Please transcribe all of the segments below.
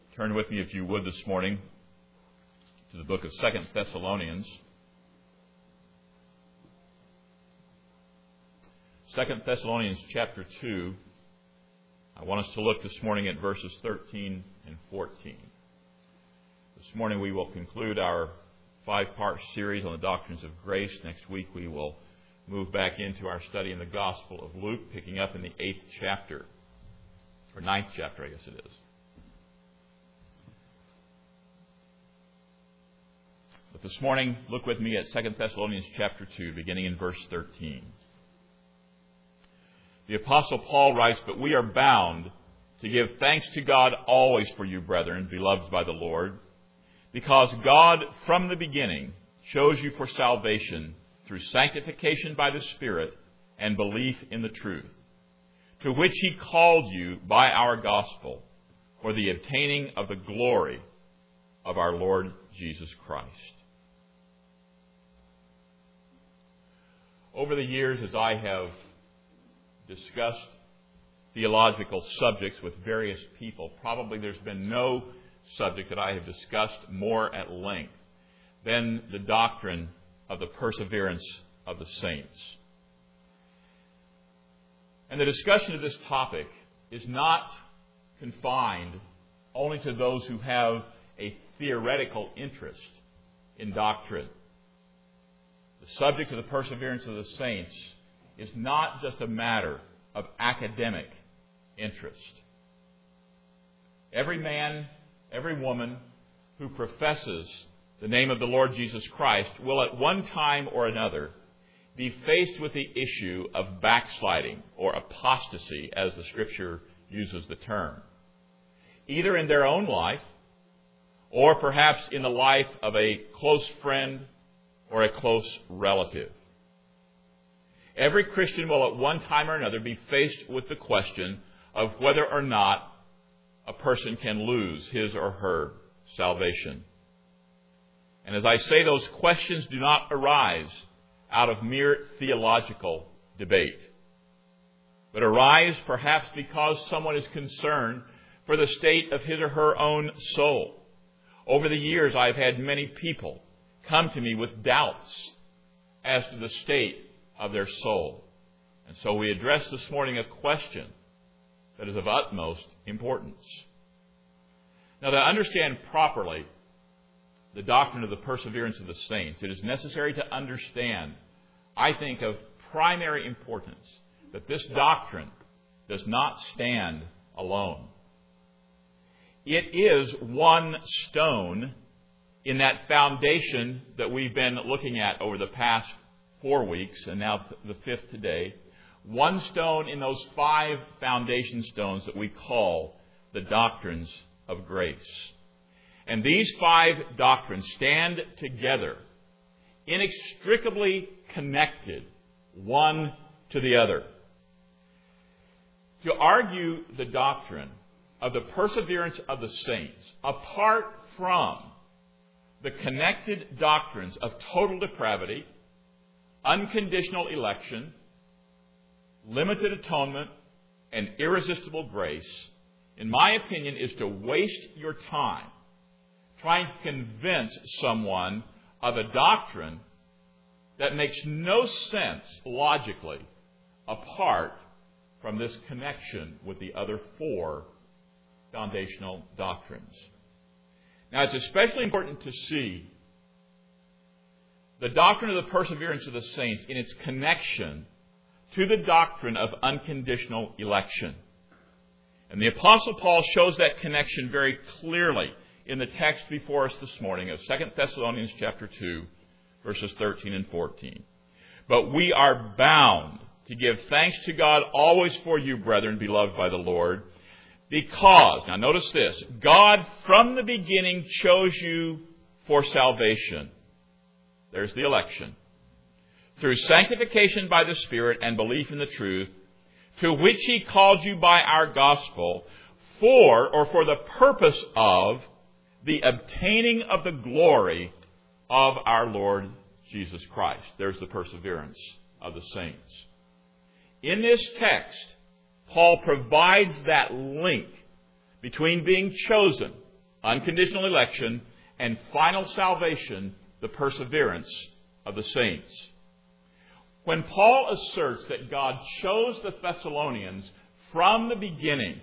Turn with me, if you would, this morning to the book of 2 Thessalonians. 2 Thessalonians chapter 2. I want us to look this morning at verses 13 and 14. This morning we will conclude our 5-part series on the doctrines of grace. Next week we will move back into our study in the Gospel of Luke, picking up in the 8th chapter, or 9th chapter, I guess it is. But this morning, look with me at 2 Thessalonians chapter 2, beginning in verse 13. The Apostle Paul writes, "But we are bound to give thanks to God always for you, brethren, beloved by the Lord, because God from the beginning chose you for salvation through sanctification by the Spirit and belief in the truth, to which He called you by our gospel for the obtaining of the glory of our Lord Jesus Christ." Over the years, as I have discussed theological subjects with various people, probably there's been no subject that I have discussed more at length than the doctrine of the perseverance of the saints. And the discussion of this topic is not confined only to those who have a theoretical interest in doctrine. The subject of the perseverance of the saints is not just a matter of academic interest. Every man, every woman who professes the name of the Lord Jesus Christ will at one time or another be faced with the issue of backsliding or apostasy, as the Scripture uses the term, either in their own life or perhaps in the life of a close friend or a close relative. Every Christian will at one time or another be faced with the question of whether or not a person can lose his or her salvation. And as I say, those questions do not arise out of mere theological debate, but arise perhaps because someone is concerned for the state of his or her own soul. Over the years, I've had many people come to me with doubts as to the state of their soul. And so we address this morning a question that is of utmost importance. Now, to understand properly the doctrine of the perseverance of the saints, it is necessary to understand, I think, of primary importance, that this doctrine does not stand alone. It is one stone in that foundation that we've been looking at over the past 4 weeks, and now the 5th today. One stone in those 5 foundation stones that we call the doctrines of grace. And these 5 doctrines stand together, inextricably connected one to the other. To argue the doctrine of the perseverance of the saints apart from the connected doctrines of total depravity, unconditional election, limited atonement, and irresistible grace, in my opinion, is to waste your time trying to convince someone of a doctrine that makes no sense logically apart from this connection with the other 4 foundational doctrines. Now, it's especially important to see the doctrine of the perseverance of the saints in its connection to the doctrine of unconditional election. And the Apostle Paul shows that connection very clearly in the text before us this morning of 2 Thessalonians chapter 2, verses 13 and 14. "But we are bound to give thanks to God always for you, brethren, beloved by the Lord, because," now notice this, "God from the beginning chose you for salvation." There's the election. "Through sanctification by the Spirit and belief in the truth, to which He called you by our gospel, for the purpose of the obtaining of the glory of our Lord Jesus Christ." There's the perseverance of the saints. In this text, Paul provides that link between being chosen unconditional election, and final salvation, the perseverance of the saints. When Paul asserts that God chose the Thessalonians from the beginning,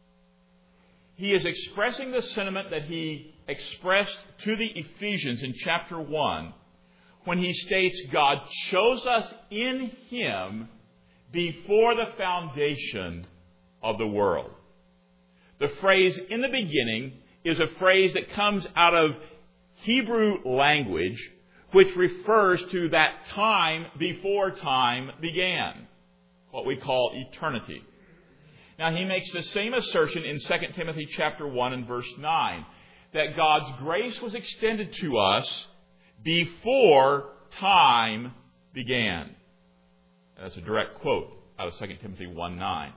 he is expressing the sentiment that he expressed to the Ephesians in chapter 1 when he states God chose us in Him before the foundation of the world. The phrase "in the beginning" is a phrase that comes out of Hebrew language, which refers to that time before time began, what we call eternity. Now, he makes the same assertion in 2 Timothy chapter 1 and verse 9, that God's grace was extended to us before time began. That's a direct quote out of 2 Timothy 1:9.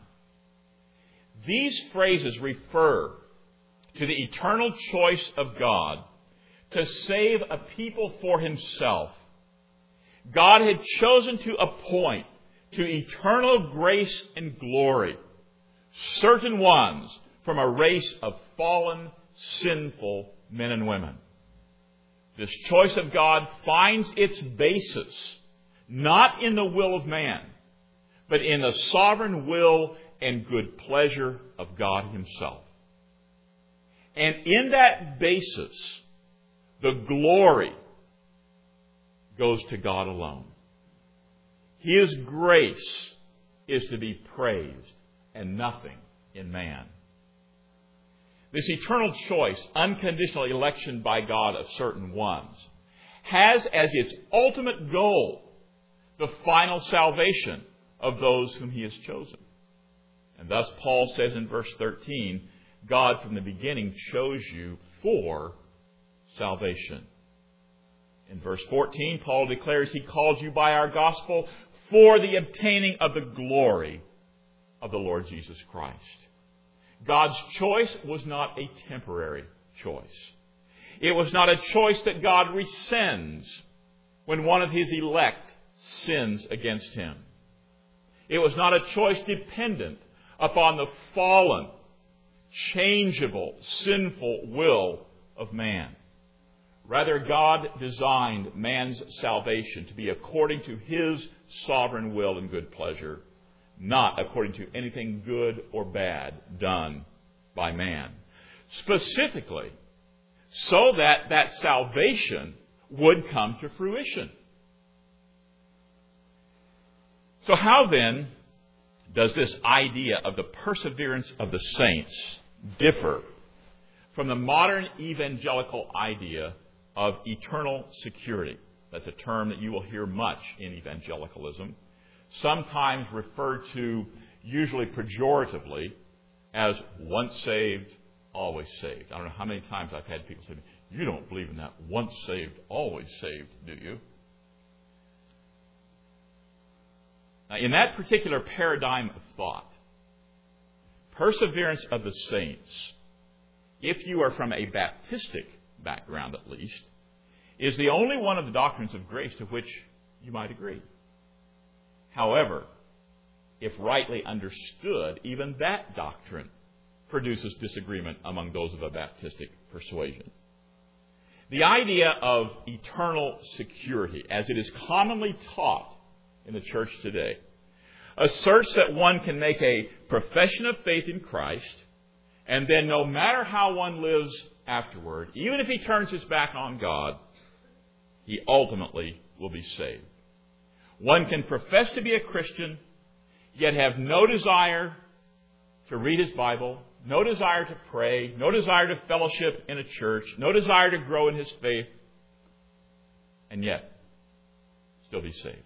These phrases refer to the eternal choice of God to save a people for Himself. God had chosen to appoint to eternal grace and glory certain ones from a race of fallen, sinful men and women. This choice of God finds its basis not in the will of man, but in the sovereign will and good pleasure of God Himself. And in that basis, the glory goes to God alone. His grace is to be praised and nothing in man. This eternal choice, unconditional election by God of certain ones, has as its ultimate goal the final salvation of those whom He has chosen. And thus Paul says in verse 13, God from the beginning chose you for salvation. In verse 14, Paul declares He called you by our gospel for the obtaining of the glory of the Lord Jesus Christ. God's choice was not a temporary choice. It was not a choice that God rescinds when one of His elect sins against Him. It was not a choice dependent upon the fallen, changeable, sinful will of man. Rather, God designed man's salvation to be according to His sovereign will and good pleasure, not according to anything good or bad done by man. Specifically, so that that salvation would come to fruition. So how then does this idea of the perseverance of the saints differ from the modern evangelical idea of eternal security? That's a term that you will hear much in evangelicalism, sometimes referred to, usually pejoratively, as once saved, always saved. I don't know how many times I've had people say, "You don't believe in that once saved, always saved, do you?" Now, in that particular paradigm of thought, perseverance of the saints, if you are from a Baptistic background at least, is the only one of the doctrines of grace to which you might agree. However, if rightly understood, even that doctrine produces disagreement among those of a Baptistic persuasion. The idea of eternal security, as it is commonly taught in the church today, asserts that one can make a profession of faith in Christ, and then no matter how one lives afterward, even if he turns his back on God, he ultimately will be saved. One can profess to be a Christian, yet have no desire to read his Bible, no desire to pray, no desire to fellowship in a church, no desire to grow in his faith, and yet still be saved.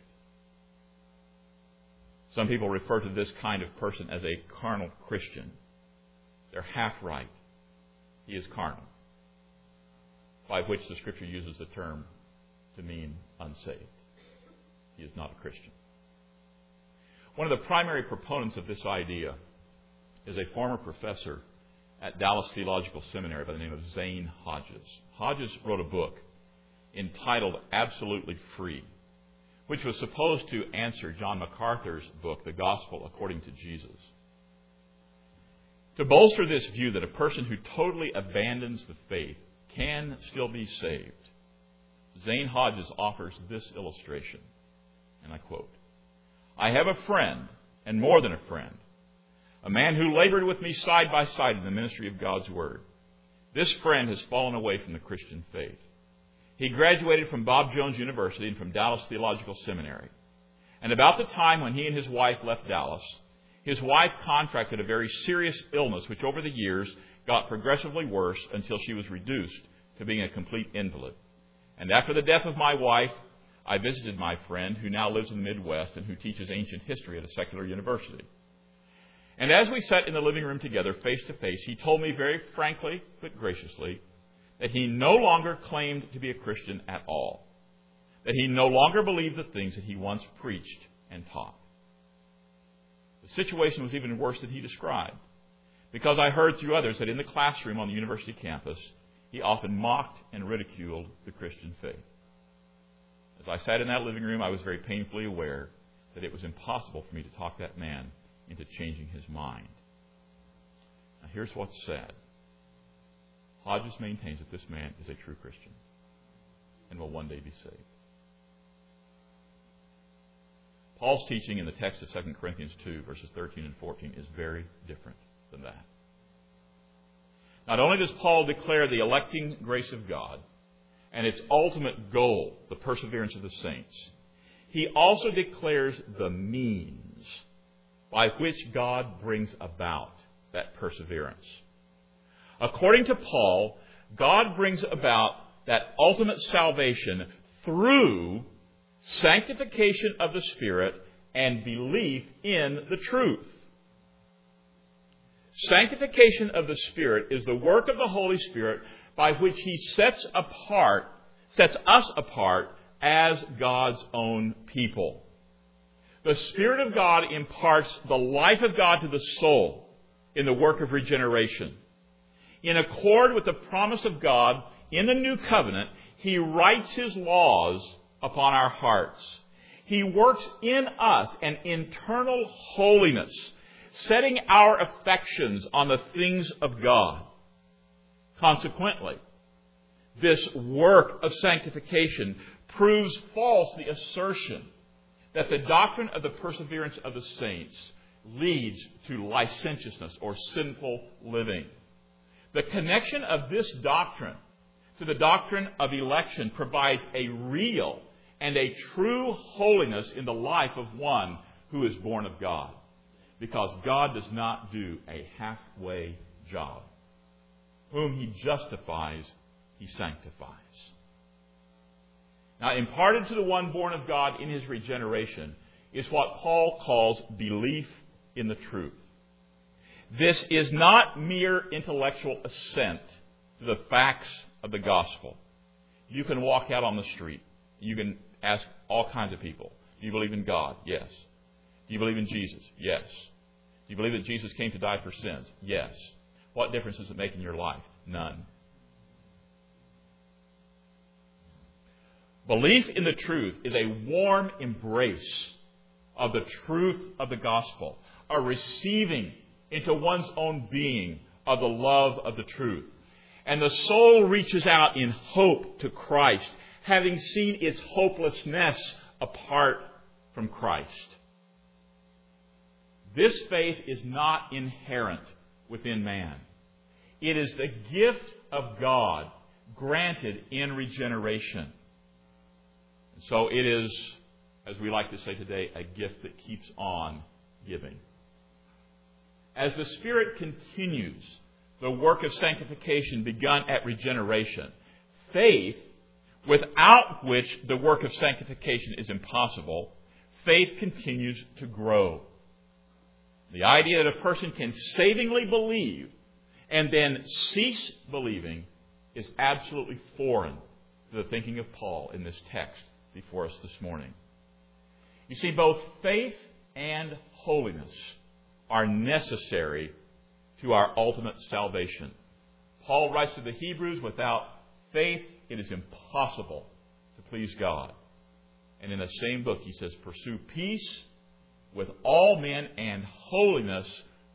Some people refer to this kind of person as a carnal Christian. They're half right. He is carnal, by which the Scripture uses the term to mean unsaved. He is not a Christian. One of the primary proponents of this idea is a former professor at Dallas Theological Seminary by the name of Zane Hodges. Hodges wrote a book entitled Absolutely Free, which was supposed to answer John MacArthur's book, The Gospel According to Jesus. To bolster this view that a person who totally abandons the faith can still be saved, Zane Hodges offers this illustration, and I quote, "I have a friend, and more than a friend, a man who labored with me side by side in the ministry of God's Word. This friend has fallen away from the Christian faith. He graduated from Bob Jones University and from Dallas Theological Seminary. And about the time when he and his wife left Dallas, his wife contracted a very serious illness which over the years got progressively worse until she was reduced to being a complete invalid. And after the death of my wife, I visited my friend who now lives in the Midwest and who teaches ancient history at a secular university. And as we sat in the living room together face to face, he told me very frankly but graciously that he no longer claimed to be a Christian at all, that he no longer believed the things that he once preached and taught. The situation was even worse than he described, because I heard through others that in the classroom on the university campus, he often mocked and ridiculed the Christian faith. As I sat in that living room, I was very painfully aware that it was impossible for me to talk that man into changing his mind. Now here's what's sad. Hodges maintains that this man is a true Christian and will one day be saved. Paul's teaching in the text of 2 Corinthians 2, verses 13 and 14 is very different than that. Not only does Paul declare the electing grace of God and its ultimate goal, the perseverance of the saints, he also declares the means by which God brings about that perseverance. According to Paul, God brings about that ultimate salvation through sanctification of the Spirit and belief in the truth. Sanctification of the Spirit is the work of the Holy Spirit by which He sets us apart as God's own people. The Spirit of God imparts the life of God to the soul in the work of regeneration. In accord with the promise of God in the new covenant, He writes His laws upon our hearts. He works in us an internal holiness, setting our affections on the things of God. Consequently, this work of sanctification proves false the assertion that the doctrine of the perseverance of the saints leads to licentiousness or sinful living. The connection of this doctrine to the doctrine of election provides a real and a true holiness in the life of one who is born of God, because God does not do a halfway job. Whom He justifies, He sanctifies. Now, imparted to the one born of God in his regeneration is what Paul calls belief in the truth. This is not mere intellectual assent to the facts of the gospel. You can walk out on the street. You can ask all kinds of people, do you believe in God? Yes. Do you believe in Jesus? Yes. Do you believe that Jesus came to die for sins? Yes. What difference does it make in your life? None. Belief in the truth is a warm embrace of the truth of the gospel, a receiving into one's own being of the love of the truth. And the soul reaches out in hope to Christ, having seen its hopelessness apart from Christ. This faith is not inherent within man. It is the gift of God granted in regeneration. So it is, as we like to say today, a gift that keeps on giving. As the Spirit continues the work of sanctification begun at regeneration, faith, without which the work of sanctification is impossible, faith continues to grow. The idea that a person can savingly believe and then cease believing is absolutely foreign to the thinking of Paul in this text before us this morning. You see, both faith and holiness are necessary to our ultimate salvation. Paul writes to the Hebrews, without faith it is impossible to please God. And in the same book he says, pursue peace with all men and holiness,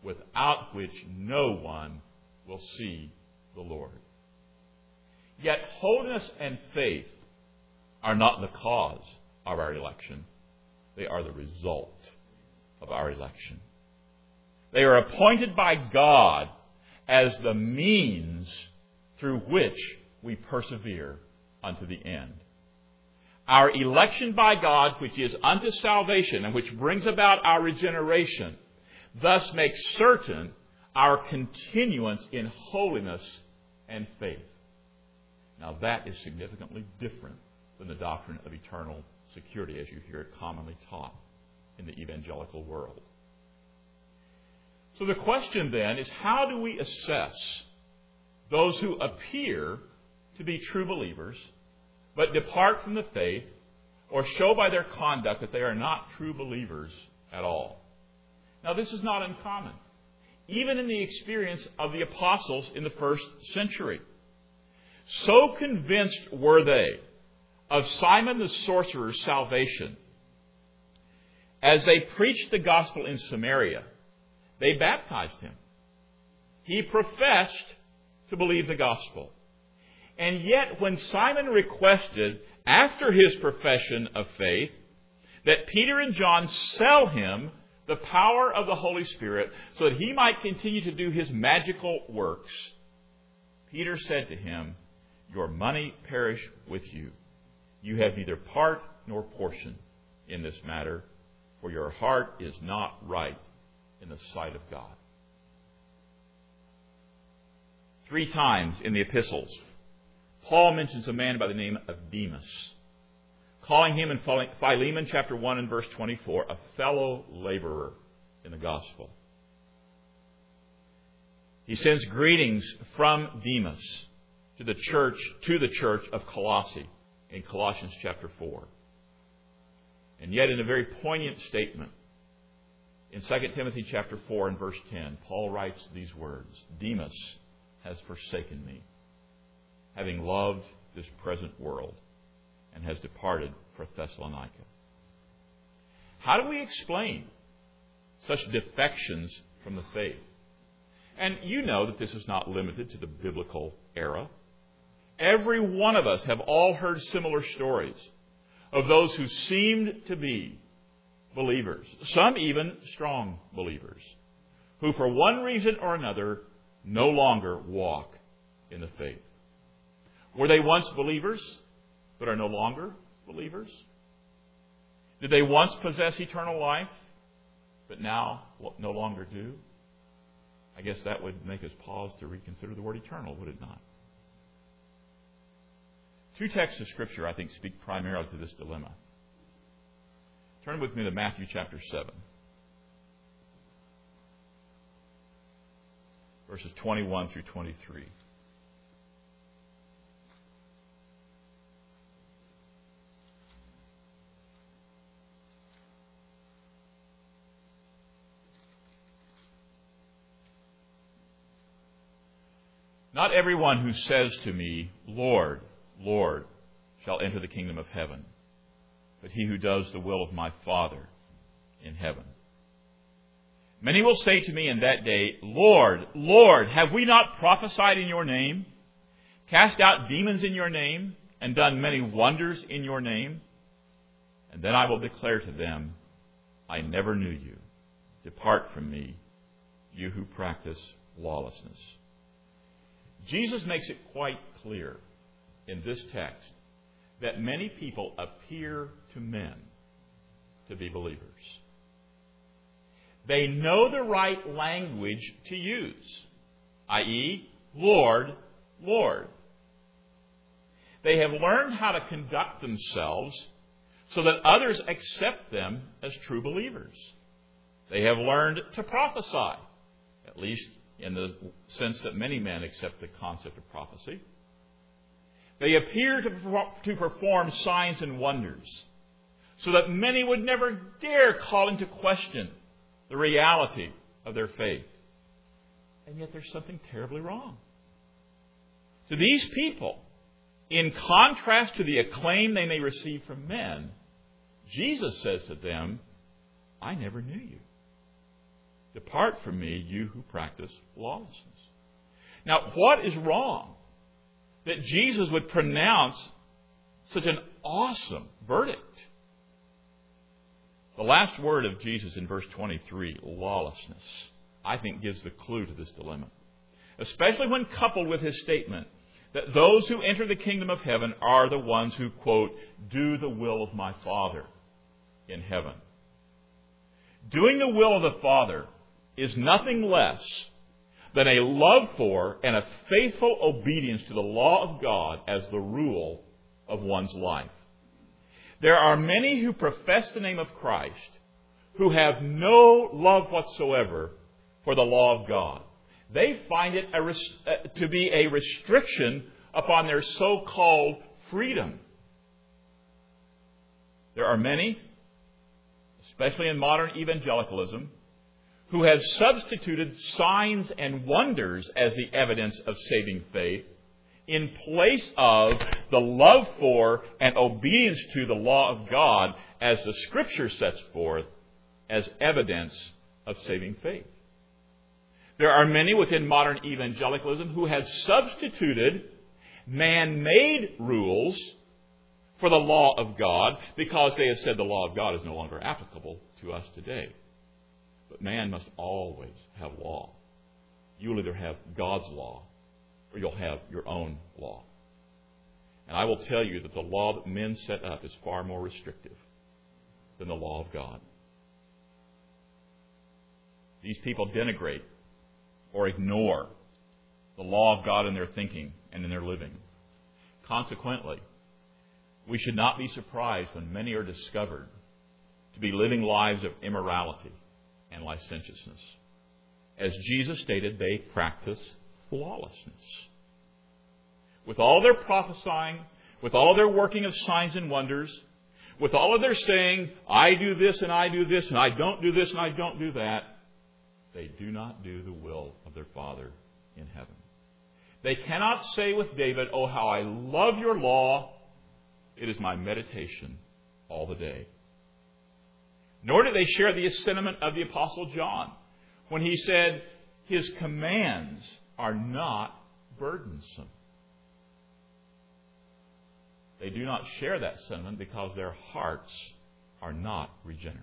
without which no one will see the Lord. Yet holiness and faith are not the cause of our election. They are the result of our election. They are appointed by God as the means through which we persevere unto the end. Our election by God, which is unto salvation and which brings about our regeneration, thus makes certain our continuance in holiness and faith. Now that is significantly different than the doctrine of eternal security as you hear it commonly taught in the evangelical world. So the question then is, how do we assess those who appear to be true believers but depart from the faith or show by their conduct that they are not true believers at all? Now this is not uncommon, even in the experience of the apostles in the first century. So convinced were they of Simon the sorcerer's salvation, as they preached the gospel in Samaria, they baptized him. He professed to believe the gospel. And yet when Simon requested, after his profession of faith, that Peter and John sell him the power of the Holy Spirit so that he might continue to do his magical works, Peter said to him, "Your money perish with you. You have neither part nor portion in this matter, for your heart is not right in the sight of God." 3 times in the epistles, Paul mentions a man by the name of Demas, calling him in Philemon chapter 1 and verse 24 a fellow laborer in the gospel. He sends greetings from Demas to the church of Colossae in Colossians chapter 4. And yet in a very poignant statement, in 2 Timothy chapter 4 and verse 10, Paul writes these words, "Demas has forsaken me, having loved this present world, and has departed for Thessalonica." How do we explain such defections from the faith? And you know that this is not limited to the biblical era. Every one of us have all heard similar stories of those who seemed to be believers, some even strong believers, who for one reason or another no longer walk in the faith. Were they once believers but are no longer believers? Did they once possess eternal life but now no longer do? I guess that would make us pause to reconsider the word eternal, would it not? 2 texts of Scripture, I think, speak primarily to this dilemma. Turn with me to Matthew chapter 7, verses 21 through 23. "Not everyone who says to me, 'Lord, Lord,' shall enter the kingdom of heaven, but he who does the will of my Father in heaven. Many will say to me in that day, 'Lord, Lord, have we not prophesied in your name, cast out demons in your name, and done many wonders in your name?' And then I will declare to them, 'I never knew you. Depart from me, you who practice lawlessness.'" Jesus makes it quite clear in this text that many people appear to men to be believers. They know the right language to use, i.e., Lord, Lord. They have learned how to conduct themselves so that others accept them as true believers. They have learned to prophesy, at least in the sense that many men accept the concept of prophecy. They appear to perform signs and wonders so that many would never dare call into question the reality of their faith. And yet there's something terribly wrong. To these people, in contrast to the acclaim they may receive from men, Jesus says to them, "I never knew you. Depart from me, you who practice lawlessness. Now, what is wrong that Jesus would pronounce such an awesome verdict? The last word of Jesus in verse 23, lawlessness, I think gives the clue to this dilemma. Especially when coupled with his statement that those who enter the kingdom of heaven are the ones who, quote, do the will of my Father in heaven. Doing the will of the Father is nothing less than a love for and a faithful obedience to the law of God as the rule of one's life. There are many who profess the name of Christ who have no love whatsoever for the law of God. They find it to be a restriction upon their so-called freedom. There are many, especially in modern evangelicalism, who have substituted signs and wonders as the evidence of saving faith in place of the love for and obedience to the law of God as the Scripture sets forth as evidence of saving faith. There are many within modern evangelicalism who have substituted man-made rules for the law of God because they have said the law of God is no longer applicable to us today. But man must always have law. You'll either have God's law or you'll have your own law. And I will tell you that the law that men set up is far more restrictive than the law of God. These people denigrate or ignore the law of God in their thinking and in their living. Consequently, we should not be surprised when many are discovered to be living lives of immorality and licentiousness. As Jesus stated, they practice lawlessness. With all their prophesying, with all their working of signs and wonders, with all of their saying, I do this and I do this and I don't do this and I don't do that, they do not do the will of their Father in heaven. They cannot say with David, oh, how I love your law. It is my meditation all the day. Nor do they share the sentiment of the Apostle John when he said, his commands are not burdensome. They do not share that sentiment because their hearts are not regenerate.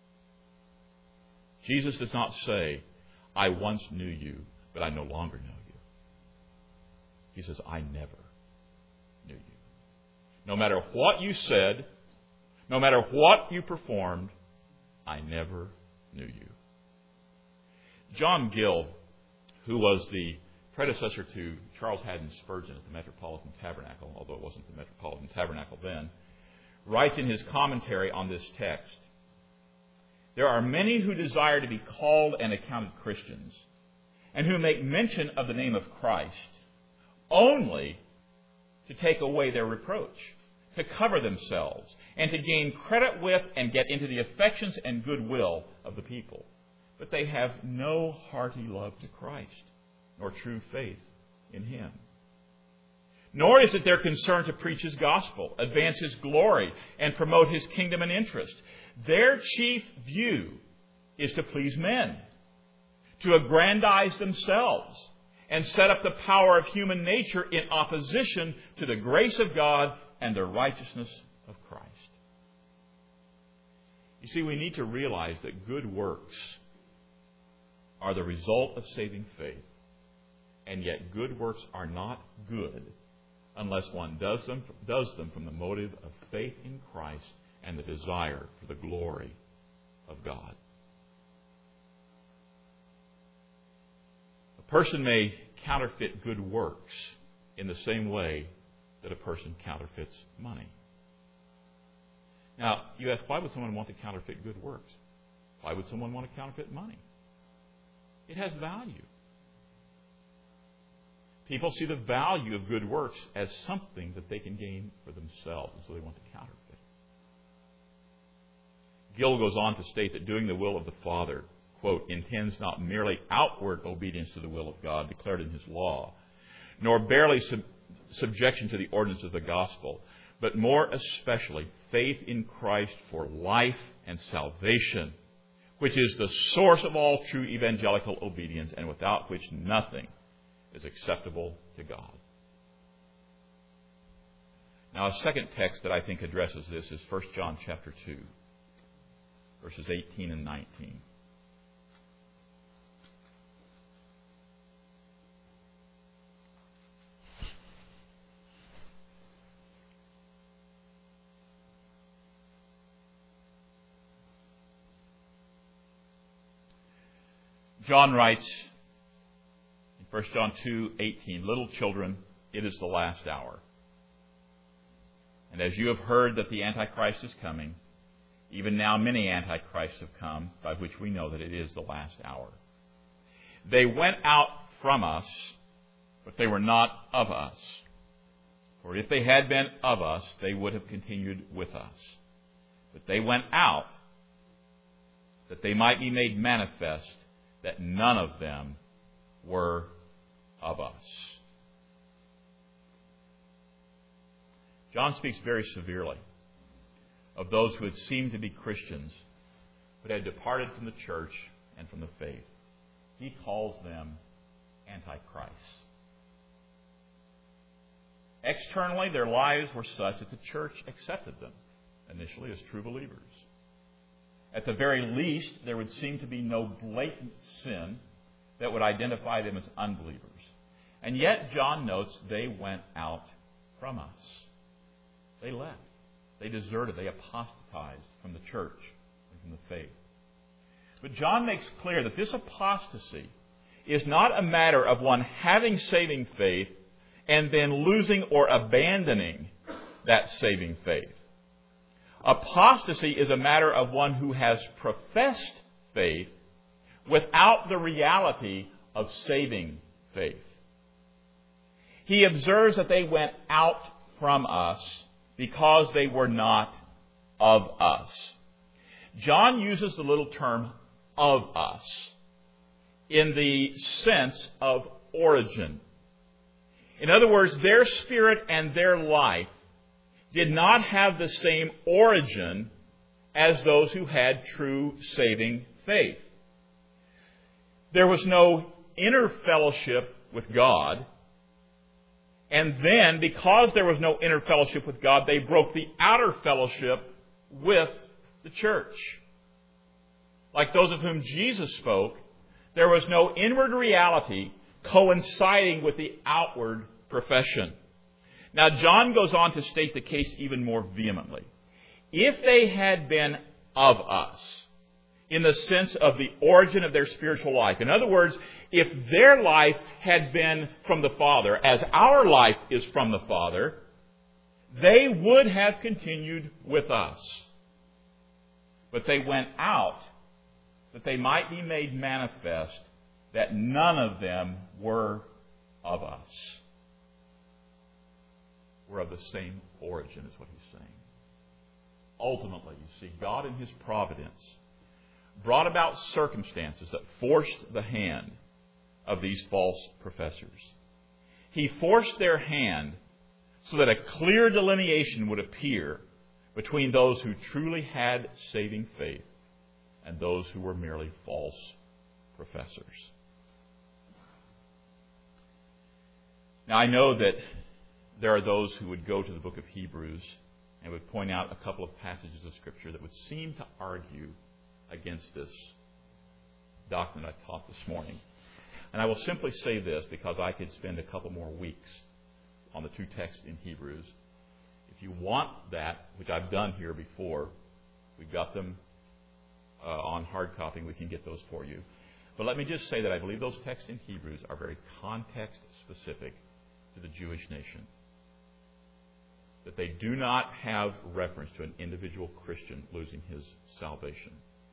Jesus does not say, I once knew you, but I no longer know you. He says, I never knew you. No matter what you said, no matter what you performed, I never knew you. John Gill, who was the predecessor to Charles Haddon Spurgeon at the Metropolitan Tabernacle, although it wasn't the Metropolitan Tabernacle then, writes in his commentary on this text, there are many who desire to be called and accounted Christians, and who make mention of the name of Christ only to take away their reproach, to cover themselves, and to gain credit with and get into the affections and goodwill of the people. But they have no hearty love to Christ, nor true faith in Him. Nor is it their concern to preach His gospel, advance His glory, and promote His kingdom and interest. Their chief view is to please men, to aggrandize themselves, and set up the power of human nature in opposition to the grace of God and the righteousness of Christ. You see, we need to realize that good works are the result of saving faith, and yet good works are not good unless one does them from the motive of faith in Christ and the desire for the glory of God. A person may counterfeit good works in the same way that a person counterfeits money. Now, you ask, why would someone want to counterfeit good works? Why would someone want to counterfeit money? It has value. People see the value of good works as something that they can gain for themselves, and so they want to counterfeit. Gill goes on to state that doing the will of the Father, quote, intends not merely outward obedience to the will of God declared in His law, nor barely subjection to the ordinance of the gospel, but more especially faith in Christ for life and salvation, which is the source of all true evangelical obedience, and without which nothing is acceptable to God. Now, a second text that I think addresses this is 1 John chapter 2, verses 18 and 19. John writes in 1 John 2:18, "Little children, it is the last hour. And as you have heard that the Antichrist is coming, even now many Antichrists have come, by which we know that it is the last hour. They went out from us, but they were not of us. For if they had been of us, they would have continued with us. But they went out, that they might be made manifest that none of them were of us." John speaks very severely of those who had seemed to be Christians, but had departed from the church and from the faith. He calls them antichrists. Externally, their lives were such that the church accepted them initially as true believers. At the very least, there would seem to be no blatant sin that would identify them as unbelievers. And yet, John notes they went out from us. They left. They deserted. They apostatized from the church and from the faith. But John makes clear that this apostasy is not a matter of one having saving faith and then losing or abandoning that saving faith. Apostasy is a matter of one who has professed faith without the reality of saving faith. He observes that they went out from us because they were not of us. John uses the little term "of us" in the sense of origin. In other words, their spirit and their life did not have the same origin as those who had true saving faith. There was no inner fellowship with God. And then, because there was no inner fellowship with God, they broke the outer fellowship with the church. Like those of whom Jesus spoke, there was no inward reality coinciding with the outward profession. Now, John goes on to state the case even more vehemently. If they had been of us, in the sense of the origin of their spiritual life, in other words, if their life had been from the Father, as our life is from the Father, they would have continued with us. But they went out that they might be made manifest that none of them were of us. We're of the same origin, is what he's saying. Ultimately, you see, God in His providence brought about circumstances that forced the hand of these false professors. He forced their hand so that a clear delineation would appear between those who truly had saving faith and those who were merely false professors. Now, I know that there are those who would go to the book of Hebrews and would point out a couple of passages of Scripture that would seem to argue against this doctrine I taught this morning. And I will simply say this, because I could spend a couple more weeks on the two texts in Hebrews. If you want that, which I've done here before, we've got them on hard copy, we can get those for you. But let me just say that I believe those texts in Hebrews are very context-specific to the Jewish nation. That they do not have reference to an individual Christian losing his salvation.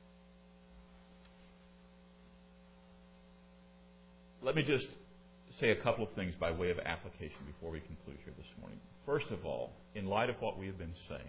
Let me just say a couple of things by way of application before we conclude here this morning. First of all, in light of what we have been saying,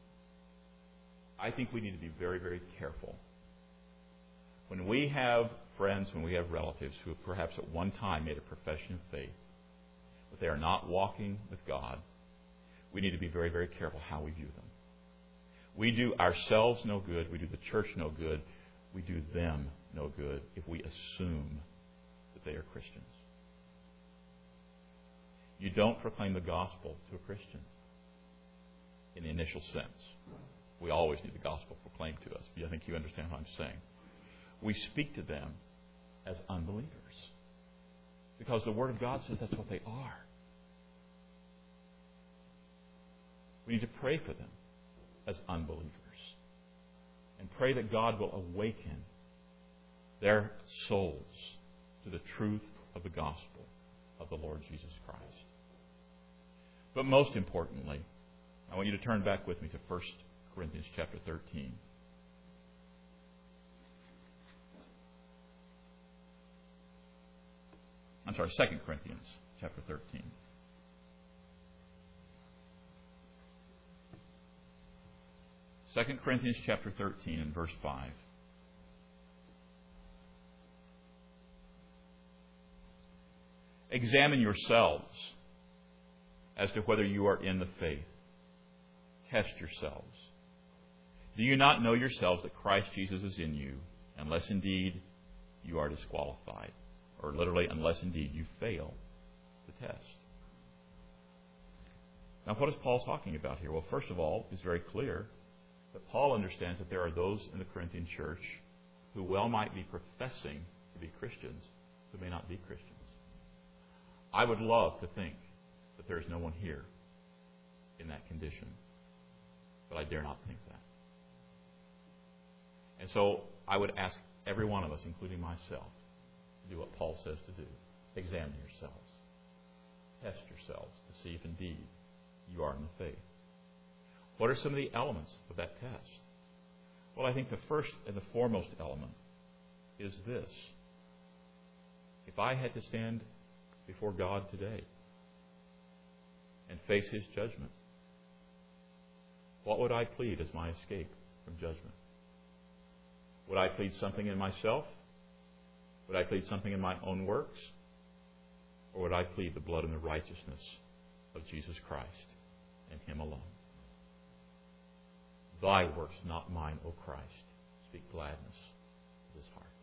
I think we need to be very, very careful. When we have friends, when we have relatives who have perhaps at one time made a profession of faith, but they are not walking with God, we need to be very, very careful how we view them. We do ourselves no good. We do the church no good we do them no good if we assume that they are Christians. You don't proclaim the gospel to a Christian in the initial sense. We always need the gospel proclaimed to us. I think you understand what I'm saying. We speak to them as unbelievers because the Word of God says that's what they are. We need to pray for them as unbelievers and pray that God will awaken their souls to the truth of the gospel of the Lord Jesus Christ. But most importantly, I want you to turn back with me to 1 Corinthians chapter 13. I'm sorry, 2 Corinthians chapter 13. Second Corinthians chapter 13 and verse 5. Examine yourselves as to whether you are in the faith. Test yourselves. Do you not know yourselves that Christ Jesus is in you, unless indeed you are disqualified? Or literally, unless indeed you fail the test. Now, what is Paul talking about here? Well, first of all, it's very clear that Paul understands that there are those in the Corinthian church who well might be professing to be Christians who may not be Christians. I would love to think that there is no one here in that condition, but I dare not think that. And so I would ask every one of us, including myself, to do what Paul says to do. Examine yourselves. Test yourselves to see if indeed you are in the faith. What are some of the elements of that test? Well, I think the first and the foremost element is this. If I had to stand before God today and face His judgment, what would I plead as my escape from judgment? Would I plead something in myself? Would I plead something in my own works? Or would I plead the blood and the righteousness of Jesus Christ and Him alone? Thy works, not mine, O Christ. Speak gladness of His heart.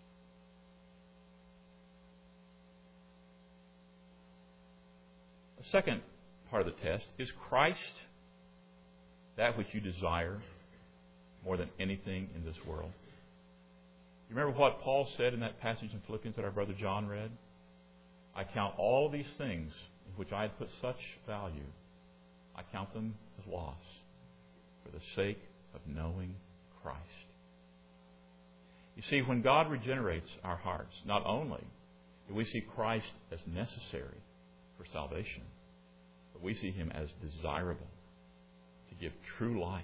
The second part of the test is Christ that which you desire more than anything in this world. You remember what Paul said in that passage in Philippians that our brother John read? I count all these things in which I had put such value, I count them as loss for the sake of knowing Christ. You see, when God regenerates our hearts, not only do we see Christ as necessary for salvation, but we see Him as desirable to give true life,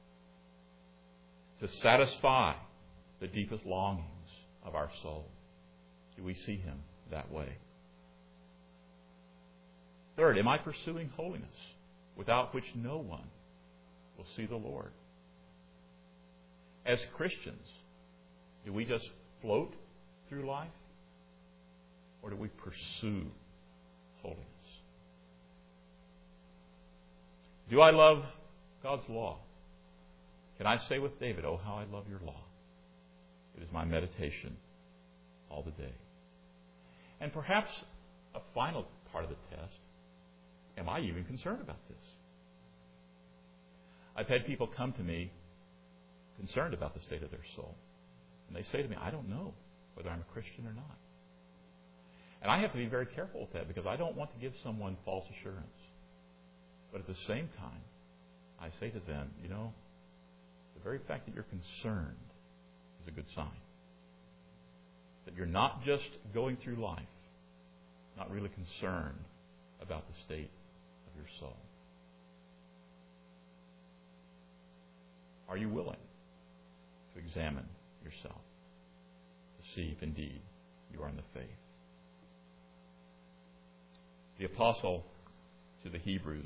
to satisfy the deepest longings of our soul. Do we see Him that way? Third, am I pursuing holiness, without which no one will see the Lord? As Christians, do we just float through life, or do we pursue holiness? Do I love God's law? Can I say with David, oh, how I love your law. It is my meditation all the day. And perhaps a final part of the test, am I even concerned about this? I've had people come to me concerned about the state of their soul. And they say to me, I don't know whether I'm a Christian or not. And I have to be very careful with that because I don't want to give someone false assurance. But at the same time, I say to them, you know, the very fact that you're concerned is a good sign. That you're not just going through life, not really concerned about the state of your soul. Are you willing to examine yourself to see if indeed you are in the faith? The apostle to the Hebrews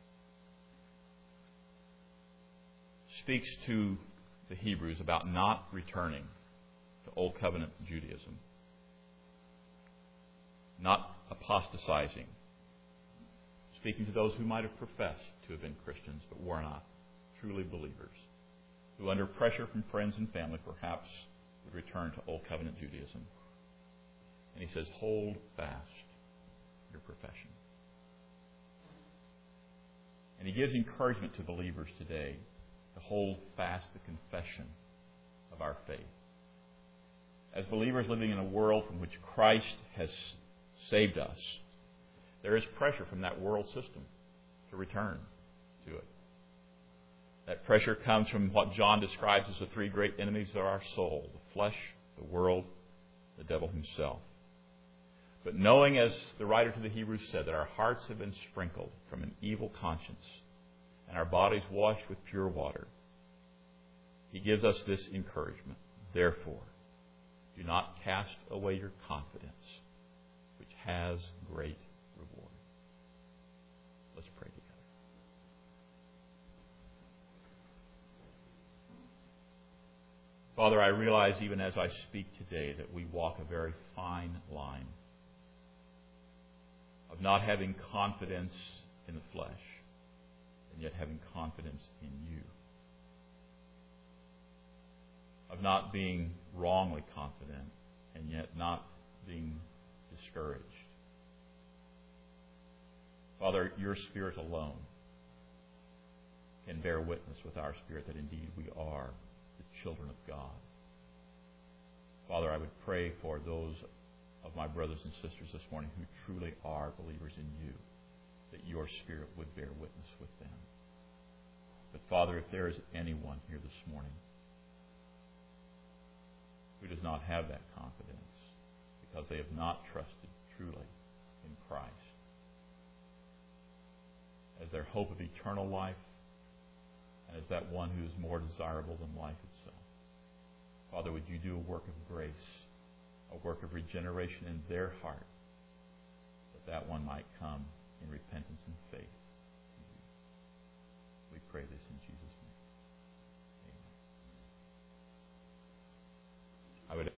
speaks to the Hebrews about not returning to Old Covenant Judaism, not apostatizing, speaking to those who might have professed to have been Christians but were not truly believers, who under pressure from friends and family perhaps would return to Old Covenant Judaism. And he says, hold fast your profession. And he gives encouragement to believers today to hold fast the confession of our faith. As believers living in a world from which Christ has saved us, there is pressure from that world system to return to it. That pressure comes from what John describes as the three great enemies of our soul: the flesh, the world, the devil himself. But knowing, as the writer to the Hebrews said, that our hearts have been sprinkled from an evil conscience and our bodies washed with pure water, he gives us this encouragement. Therefore, do not cast away your confidence, which has great reward. Let's pray together. Father, I realize even as I speak today that we walk a very fine line of not having confidence in the flesh and yet having confidence in you. Of not being wrongly confident and yet not being discouraged. Father, your Spirit alone can bear witness with our spirit that indeed we are the children of God. Father, I would pray for those of my brothers and sisters this morning who truly are believers in you, that your Spirit would bear witness with them. But Father, if there is anyone here this morning who does not have that confidence because they have not trusted truly in Christ as their hope of eternal life and as that one who is more desirable than life itself, Father, would you do a work of grace, a work of regeneration in their heart, that one might come in repentance and faith. We pray this in Jesus' name. Amen. I would